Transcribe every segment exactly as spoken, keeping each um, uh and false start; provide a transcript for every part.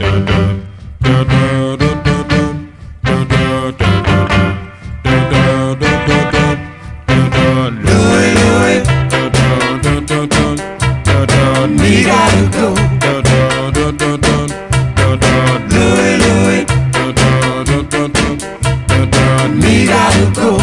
Me gotta go. Louie, Louie. Me gotta go.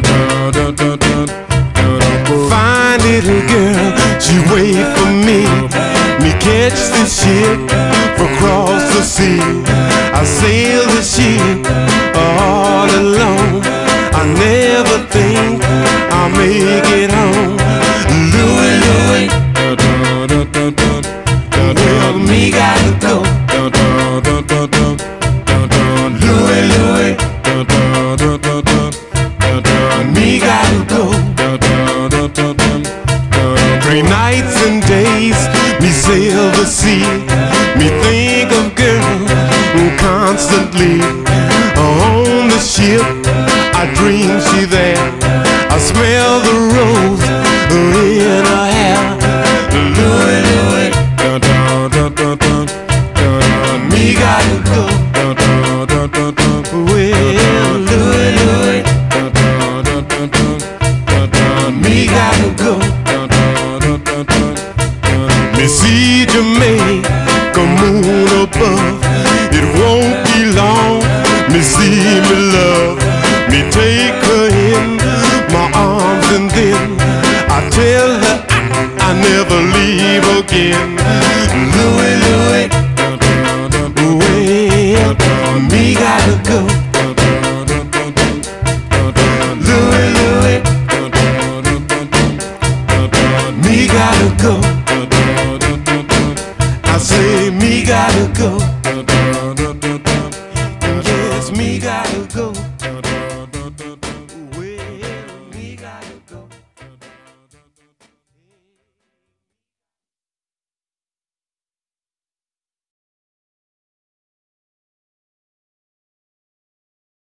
Fine little girl, she wait for me. Me catch the ship from across the sea. I sail the ship all alone. I never think I'll make it home. Louie, Louie. Well, me gotta go. Louie, Louie. Me gotta go. Three nights and days, me sail the sea. Me think of girl constantly. On the ship, I dream she there. I smell the rose in her hair. Louie, Louie. Me gotta go. Well, Louie, Louie. Me gotta go. me see Jamaica moon above. It won't be long. Me see me love. Me take her in my arms and then I tell her I, I never leave again. Louie, Louie. Well, Me gotta go. Louie, Louie. Me gotta go. I say me Me gotta go. yes, me gotta go.